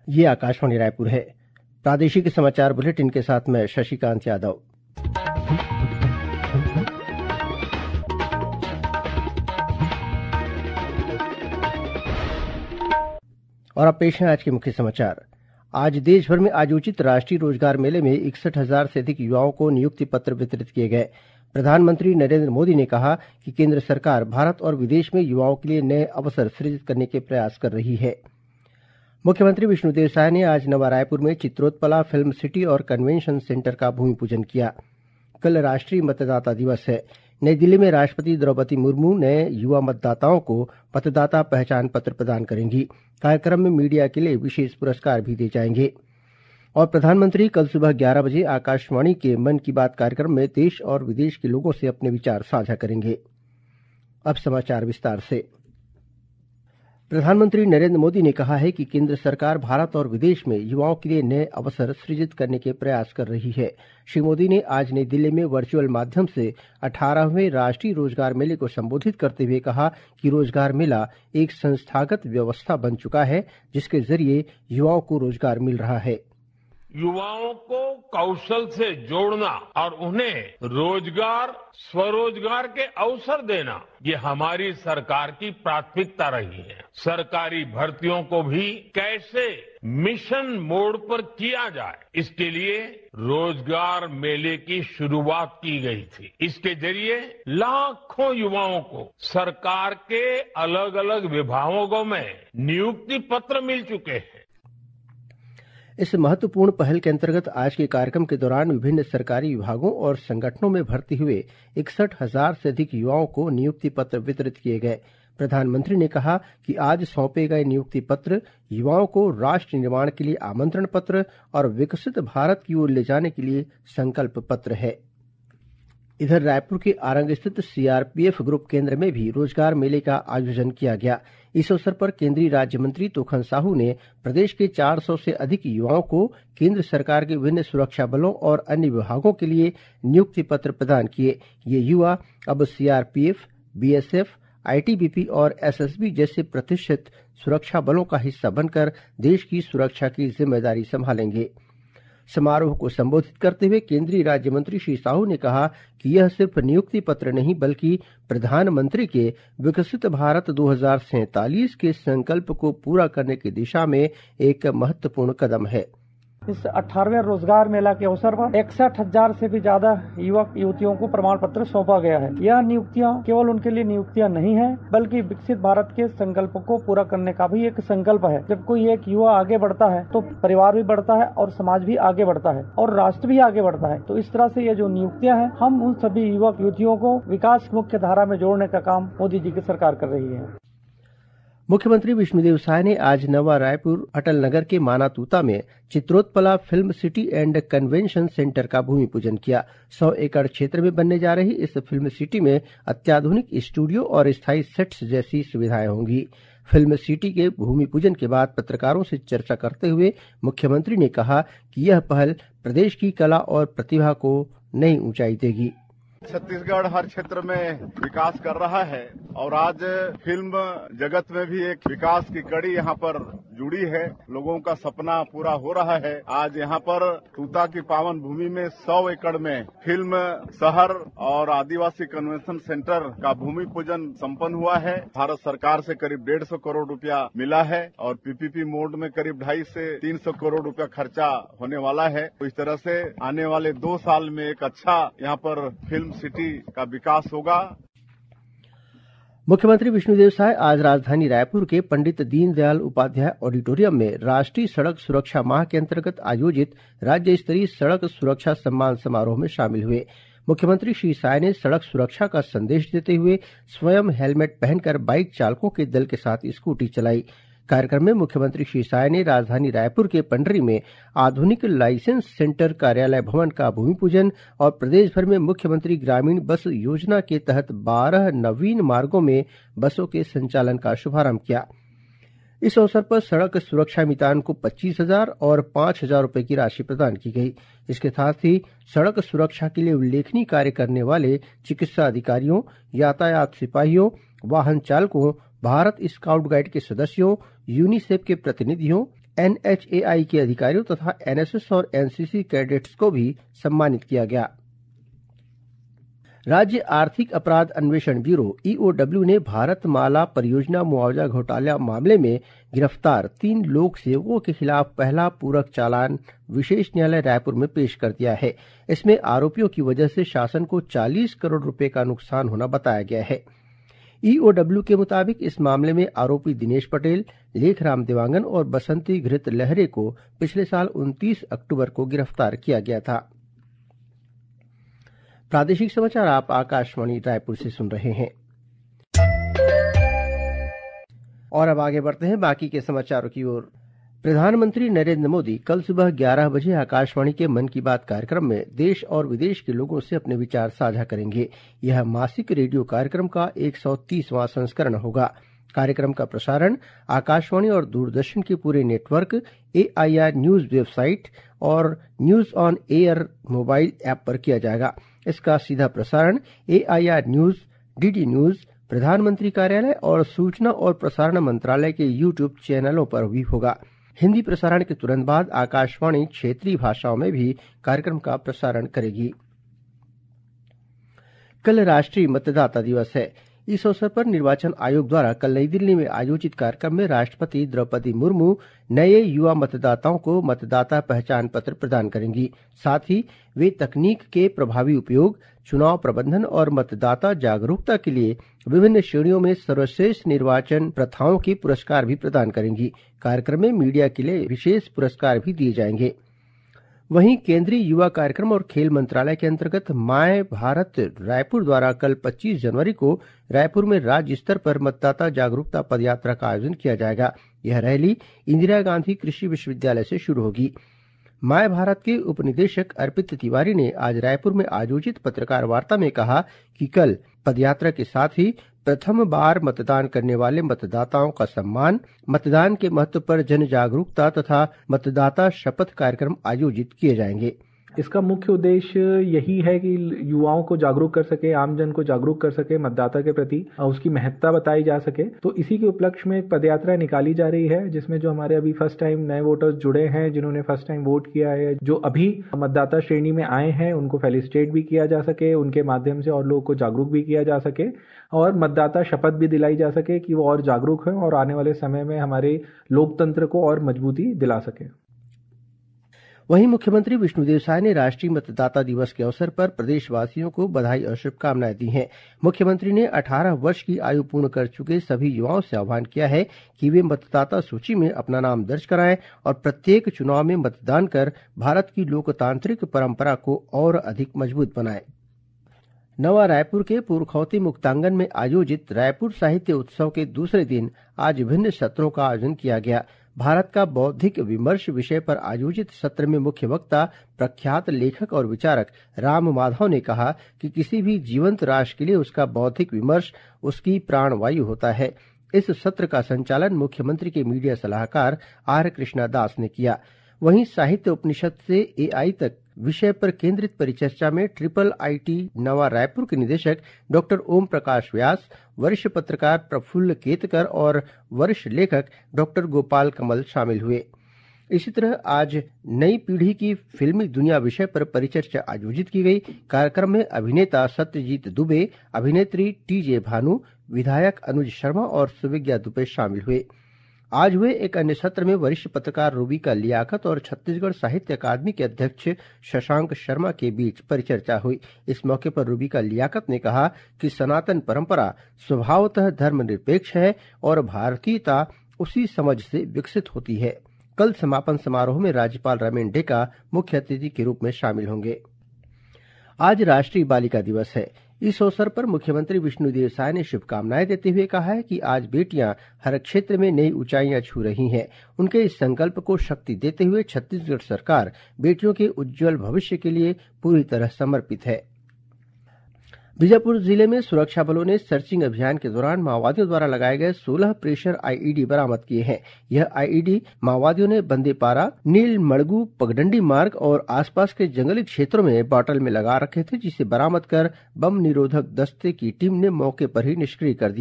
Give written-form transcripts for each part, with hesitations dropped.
ये आकाशवाणी रायपुर है। प्रादेशिक समाचार बुलेटिन के साथ मैं शशिकांत यादव। और अब पेश है आज के मुख्य समाचार। आज देश भर में आयोजित राष्ट्रीय रोजगार मेले में 61,000 से अधिक युवाओं को नियुक्ति पत्र वितरित किए गए। प्रधानमंत्री नरेंद्र मोदी ने कहा कि केंद्र सरकार भारत और विदेश में युवाओं के लिए नए अवसर सृजित करने के प्रयास कर रही है। मुख्यमंत्री विष्णुदेव साय ने आज नवा रायपुर में चित्रोत्पला फिल्म सिटी और कन्वेंशन सेंटर का भूमि पूजन किया। कल राष्ट्रीय मतदाता दिवस है। नई दिल्ली में राष्ट्रपति द्रौपदी मुर्मू नए युवा मतदाताओं को मतदाता पहचान पत्र प्रदान करेंगी। कार्यक्रम में मीडिया के लिए विशेष पुरस्कार भी दिए जाएंगे। और प्रधानमंत्री कल सुबह 11 बजे आकाशवाणी के मन की बात कार्यक्रम में देश और विदेश के लोगों से अपने विचार साझा करेंगे। अब समाचार विस्तार से। प्रधानमंत्री नरेंद्र मोदी ने कहा है कि केंद्र सरकार भारत और विदेश में युवाओं के लिए नए अवसर सृजित करने के प्रयास कर रही है। श्री मोदी ने आज नई दिल्ली में वर्चुअल माध्यम से 18वें राष्ट्रीय रोजगार मेले को संबोधित करते हुए कहा कि रोजगार मेला एक संस्थागत व्यवस्था बन चुका है, जिसके जरिए युवाओं को रोजगार मिल रहा है। युवाओं को कौशल से जोड़ना और उन्हें रोजगार, स्वरोजगार के अवसर देना, ये हमारी सरकार की प्राथमिकता रही है। सरकारी भर्तियों को भी कैसे मिशन मोड पर किया जाए, इसके लिए रोजगार मेले की शुरुआत की गई थी। इसके जरिए लाखों युवाओं को सरकार के अलग अलग विभागों में नियुक्ति पत्र मिल चुके हैं। इस महत्वपूर्ण पहल के अंतर्गत आज के कार्यक्रम के दौरान विभिन्न सरकारी विभागों और संगठनों में भर्ती हुए 61,000 से अधिक युवाओं को नियुक्ति पत्र वितरित किए गए। प्रधानमंत्री ने कहा कि आज सौंपे गए नियुक्ति पत्र युवाओं को राष्ट्र निर्माण के लिए आमंत्रण पत्र और विकसित भारत की ओर ले जाने के लिए संकल्प पत्र है। इधर रायपुर के आरंग स्थित सीआरपीएफ ग्रुप केंद्र में भी रोजगार मेले का आयोजन किया गया। इस अवसर पर केंद्रीय राज्य मंत्री तोखन साहू ने प्रदेश के 400 से अधिक युवाओं को केंद्र सरकार के विभिन्न सुरक्षा बलों और अन्य विभागों के लिए नियुक्ति पत्र प्रदान किए। ये युवा अब सीआरपीएफ, बीएसएफ, आईटीबीपी और एसएसबी जैसे प्रतिष्ठित सुरक्षा बलों का हिस्सा बनकर देश की सुरक्षा की जिम्मेदारी संभालेंगे। समारोह को संबोधित करते हुए केंद्रीय राज्य मंत्री श्री साहू ने कहा कि यह सिर्फ नियुक्ति पत्र नहीं, बल्कि प्रधानमंत्री के विकसित भारत 2047 के संकल्प को पूरा करने की दिशा में एक महत्वपूर्ण कदम है। इस 18वें रोजगार मेला के अवसर पर 61,000 से भी ज्यादा युवक युवतियों को प्रमाण पत्र सौंपा गया है। यह नियुक्तियां केवल उनके लिए नियुक्तियां नहीं है, बल्कि विकसित भारत के संकल्प को पूरा करने का भी एक संकल्प है। जब कोई एक युवा आगे बढ़ता है तो परिवार भी बढ़ता है और समाज भी आगे बढ़ता है और राष्ट्र भी आगे बढ़ता है। तो इस तरह से ये जो नियुक्तियां हैं, हम उन सभी युवक युवतियों को विकास मुख्य धारा में जोड़ने का काम मोदी जी की सरकार कर रही है। मुख्यमंत्री विष्णुदेव साय ने आज नवा रायपुर अटल नगर के मानातूता में Chitrotpala film city and convention centre का भूमि पूजन किया। 100 एकड़ क्षेत्र में बनने जा रही इस फिल्म सिटी में अत्याधुनिक स्टूडियो और स्थायी सेट्स जैसी सुविधाएं होंगी। फिल्म सिटी के भूमि पूजन के बाद पत्रकारों से चर्चा करते हुए मुख्यमंत्री ने कहा कि यह पहल प्रदेश की कला और प्रतिभा को नई ऊंचाई देगी। छत्तीसगढ़ हर क्षेत्र में विकास कर रहा है और आज फिल्म जगत में भी एक विकास की कड़ी यहाँ पर जुड़ी है। लोगों का सपना पूरा हो रहा है। आज यहाँ पर तूता की पावन भूमि में 100 एकड़ में फिल्म शहर और आदिवासी कन्वेंशन सेंटर का भूमि पूजन संपन्न हुआ है। भारत सरकार से करीब 150 करोड़ रुपया मिला है और पीपीपी मोड में करीब 250 से 300 करोड़ रुपया खर्चा होने वाला है। तो इस तरह से आने वाले 2 साल में एक अच्छा यहाँ पर फिल्म सिटी का विकास होगा। मुख्यमंत्री विष्णुदेव साय आज राजधानी रायपुर के पंडित दीनदयाल उपाध्याय ऑडिटोरियम में राष्ट्रीय सड़क सुरक्षा माह के अंतर्गत आयोजित राज्य स्तरीय सड़क सुरक्षा सम्मान समारोह में शामिल हुए। मुख्यमंत्री श्री साय ने सड़क सुरक्षा का संदेश देते हुए स्वयं हेलमेट पहनकर बाइक चालकों के दल के साथ स्कूटी चलाई। कार्यक्रम में मुख्यमंत्री श्री साय ने राजधानी रायपुर के पंडरी में आधुनिक लाइसेंस सेंटर कार्यालय भवन का भूमि पूजन और प्रदेश भर में मुख्यमंत्री ग्रामीण बस योजना के तहत 12 नवीन मार्गों में बसों के संचालन का शुभारंभ किया। इस अवसर पर सड़क सुरक्षा मितान को 25,000 और 5,000 रुपए की राशि प्रदान की गई। इसके साथ ही सड़क सुरक्षा के लिए उल्लेखनीय कार्य करने वाले चिकित्सा अधिकारियों, यातायात सिपाहियों, वाहन चालकों, भारत स्काउट गाइड के सदस्यों, यूनिसेफ के प्रतिनिधियों, एनएचएआई के अधिकारियों तथा एनएसएस और एनसीसी कैडेट्स को भी सम्मानित किया गया। राज्य आर्थिक अपराध अन्वेषण ब्यूरो ईओडब्ल्यू ने भारतमाला परियोजना मुआवजा घोटाला मामले में गिरफ्तार 3 लोक सेवकों के खिलाफ पहला पूरक चालान विशेष न्यायालय रायपुर में पेश कर दिया है। इसमें आरोपियों की वजह से शासन को 40 करोड़ रुपए का नुकसान होना बताया गया है। ईओडब्ल्यू के मुताबिक इस मामले में आरोपी दिनेश पटेल, लेखराम देवांगन और बसंती घृत लहरे को पिछले साल 29 अक्टूबर को गिरफ्तार किया गया था। प्रादेशिक समाचार आप आकाशवाणी रायपुर से सुन रहे हैं। और अब आगे बढ़ते हैं बाकी के समाचारों की ओर। प्रधानमंत्री नरेंद्र मोदी कल सुबह 11 बजे आकाशवाणी के मन की बात कार्यक्रम में देश और विदेश के लोगों से अपने विचार साझा करेंगे। यह मासिक रेडियो कार्यक्रम का 130वां संस्करण होगा। कार्यक्रम का प्रसारण आकाशवाणी और दूरदर्शन के पूरे नेटवर्क, एआईआर न्यूज वेबसाइट और news on air mobile app पर किया जाएगा। इसका सीधा प्रसारण एआईआर न्यूज, डीडी न्यूज, प्रधानमंत्री कार्यालय और सूचना और प्रसारण मंत्रालय के यूट्यूब चैनलों पर भी होगा। हिंदी प्रसारण के तुरंत बाद आकाशवाणी क्षेत्रीय भाषाओं में भी कार्यक्रम का प्रसारण करेगी। कल राष्ट्रीय मतदाता दिवस है। इस अवसर पर निर्वाचन आयोग द्वारा कल नई दिल्ली में आयोजित कार्यक्रम में राष्ट्रपति द्रौपदी मुर्मू नए युवा मतदाताओं को मतदाता पहचान पत्र प्रदान करेंगी। साथ ही वे तकनीक के प्रभावी उपयोग, चुनाव प्रबंधन और मतदाता जागरूकता के लिए विभिन्न श्रेणियों में सर्वश्रेष्ठ निर्वाचन प्रथाओं के पुरस्कार भी प्रदान करेंगी। कार्यक्रम में मीडिया के लिए विशेष पुरस्कार भी दिए जाएंगे। वहीं केंद्रीय युवा कार्यक्रम और खेल मंत्रालय के अंतर्गत माय भारत रायपुर द्वारा कल 25 जनवरी को रायपुर में राज्य स्तर पर मतदाता जागरूकता पदयात्रा का आयोजन किया जाएगा। यह रैली इंदिरा गांधी कृषि विश्वविद्यालय से शुरू होगी। माय भारत के उपनिदेशक अर्पित तिवारी ने आज रायपुर में आयोजित पत्रकार वार्ता में कहा कि कल पदयात्रा के साथ ही प्रथम बार मतदान करने वाले मतदाताओं का सम्मान, मतदान के महत्व पर जन जागरूकता तथा मतदाता शपथ कार्यक्रम आयोजित किए जाएंगे। इसका मुख्य उद्देश्य यही है कि युवाओं को जागरूक कर सके, आमजन को जागरूक कर सके मतदाता के प्रति, उसकी महत्ता बताई जा सके। तो इसी के उपलक्ष्य में एक पदयात्रा निकाली जा रही है, जिसमें जो हमारे अभी फर्स्ट टाइम नए वोटर्स जुड़े हैं, जिन्होंने फर्स्ट टाइम वोट किया है, जो अभी मतदाता श्रेणी में आए हैं, उनको फेलिसिटेट भी किया जा सके, उनके माध्यम से और लोगों को जागरूक भी किया जा सके और मतदाता शपथ भी दिलाई जा सके कि वो और जागरूक हैं और आने वाले समय में हमारे लोकतंत्र को और मजबूती दिला सके। वहीं मुख्यमंत्री विष्णुदेव साय ने राष्ट्रीय मतदाता दिवस के अवसर पर प्रदेशवासियों को बधाई और शुभकामनाएं दी हैं। मुख्यमंत्री ने 18 वर्ष की आयु पूर्ण कर चुके सभी युवाओं से आह्वान किया है कि वे मतदाता सूची में अपना नाम दर्ज कराएं और प्रत्येक चुनाव में मतदान कर भारत की लोकतांत्रिक परंपरा को और अधिक मजबूत बनाएं। नवा रायपुर के पुरखौती मुक्तांगन में आयोजित रायपुर साहित्य उत्सव के दूसरे दिन आज विभिन्न सत्रों का आयोजन किया गया। भारत का बौद्धिक विमर्श विषय पर आयोजित सत्र में मुख्य वक्ता प्रख्यात लेखक और विचारक राम माधव ने कहा कि किसी भी जीवंत राष्ट्र के लिए उसका बौद्धिक विमर्श उसकी प्राणवायु होता है। इस सत्र का संचालन मुख्यमंत्री के मीडिया सलाहकार आर कृष्णा दास ने किया। वहीं साहित्य उपनिषद से एआई तक विषय पर केंद्रित परिचर्चा में ट्रिपल आईटी नवा रायपुर के निदेशक डॉक्टर ओम प्रकाश व्यास, वरिष्ठ पत्रकार प्रफुल्ल केतकर और वरिष्ठ लेखक डॉक्टर गोपाल कमल शामिल हुए। इसी तरह आज नई पीढ़ी की फिल्मी दुनिया विषय पर परिचर्चा आयोजित की गई। कार्यक्रम में अभिनेता सत्यजीत दुबे, अभिनेत्री टीजे भानु, विधायक अनुज शर्मा और सुविज्ञा दुबे शामिल हुए। आज हुए एक अन्य सत्र में वरिष्ठ पत्रकार रूबिका लियाकत और छत्तीसगढ़ साहित्य अकादमी के अध्यक्ष शशांक शर्मा के बीच परिचर्चा हुई। इस मौके पर रूबिका लियाकत ने कहा कि सनातन परंपरा स्वभावतः धर्मनिरपेक्ष है और भारतीयता उसी समझ से विकसित होती है। कल समापन समारोह में राज्यपाल रमेन डेका मुख्य अतिथि के रूप में शामिल होंगे। आज राष्ट्रीय बालिका दिवस है। इस अवसर पर मुख्यमंत्री विष्णुदेव साय ने शुभकामनाएं देते हुए कहा है कि आज बेटियां हर क्षेत्र में नई ऊंचाइयां छू रही हैं। उनके इस संकल्प को शक्ति देते हुए छत्तीसगढ़ सरकार बेटियों के उज्जवल भविष्य के लिए पूरी तरह समर्पित है। बीजापुर जिले में सुरक्षा बलों ने सर्चिंग अभियान के दौरान माओवादियों द्वारा लगाए गए 16 प्रेशर आईईडी बरामद किए हैं। यह आईईडी माओवादियों ने बंदेपारा, नीलमड़गू, पगडंडी मार्ग और आसपास के जंगली क्षेत्रों में बॉटल में लगा रखे थे, जिसे बरामद कर बम निरोधक दस्ते की टीम ने मौके पर ही निष्क्रिय कर दिया।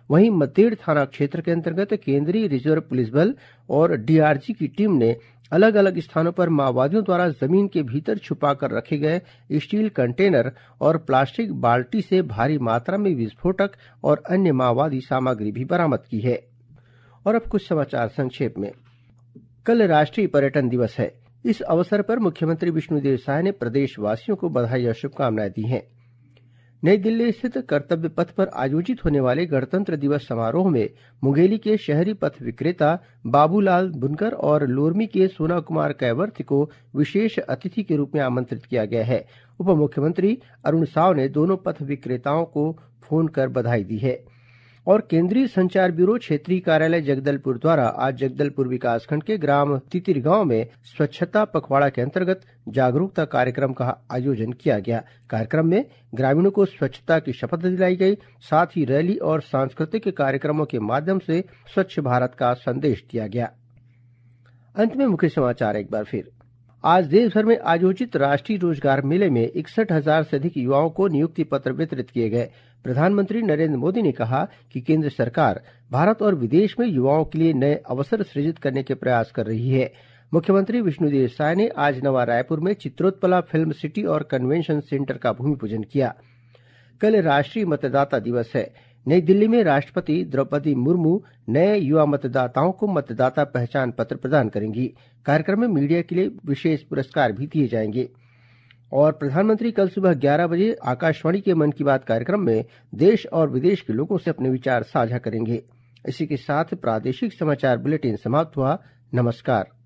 वहीं मद्देड़ थाना क्षेत्र के अंतर्गत केंद्रीय रिजर्व पुलिस बल और डीआरजी की टीम ने अलग अलग स्थानों पर माओवादियों द्वारा जमीन के भीतर छुपाकर रखे गए स्टील कंटेनर और प्लास्टिक बाल्टी से भारी मात्रा में विस्फोटक और अन्य माओवादी सामग्री भी बरामद की है। और अब कुछ समाचार संक्षेप में। कल राष्ट्रीय पर्यटन दिवस है। इस अवसर पर मुख्यमंत्री विष्णुदेव साय ने प्रदेशवासियों को बधाई और शुभकामनाएं दी हैं। नई दिल्ली स्थित कर्तव्य पथ पर आयोजित होने वाले गणतंत्र दिवस समारोह में मुंगेली के शहरी पथ विक्रेता बाबूलाल बुनकर और लोरमी के सोना कुमार कैवर्थ को विशेष अतिथि के रूप में आमंत्रित किया गया है। उप मुख्यमंत्री अरुण साव ने दोनों पथ विक्रेताओं को फोन कर बधाई दी है। और केंद्रीय संचार ब्यूरो क्षेत्रीय कार्यालय जगदलपुर द्वारा आज जगदलपुर विकासखंड के ग्राम तितिरगांव में स्वच्छता पखवाड़ा के अंतर्गत जागरूकता कार्यक्रम का आयोजन किया गया। कार्यक्रम में ग्रामीणों को स्वच्छता की शपथ दिलाई गई। साथ ही रैली और सांस्कृतिक कार्यक्रमों के माध्यम से स्वच्छ भारत का संदेश दिया गया। अंत में मुख्य समाचार एक बार फिर। आज देश भर में आयोजित राष्ट्रीय रोजगार मेले में 61,000 से अधिक युवाओं को नियुक्ति पत्र वितरित किए गए। प्रधानमंत्री नरेंद्र मोदी ने कहा कि केंद्र सरकार भारत और विदेश में युवाओं के लिए नए अवसर सृजित करने के प्रयास कर रही है। मुख्यमंत्री विष्णुदेव साय ने आज नवा रायपुर में चित्रोत्पला फिल्म सिटी और कन्वेंशन सेंटर का भूमि पूजन किया। कल राष्ट्रीय मतदाता दिवस है। नई दिल्ली में राष्ट्रपति द्रौपदी मुर्मू नए युवा मतदाताओं को मतदाता पहचान पत्र प्रदान करेंगी। कार्यक्रम में मीडिया के लिए विशेष पुरस्कार भी दिए जाएंगे। और प्रधानमंत्री कल सुबह 11 बजे आकाशवाणी के मन की बात कार्यक्रम में देश और विदेश के लोगों से अपने विचार साझा करेंगे। इसी के साथ प्रादेशिक समाचार बुलेटिन समाप्त हुआ। नमस्कार।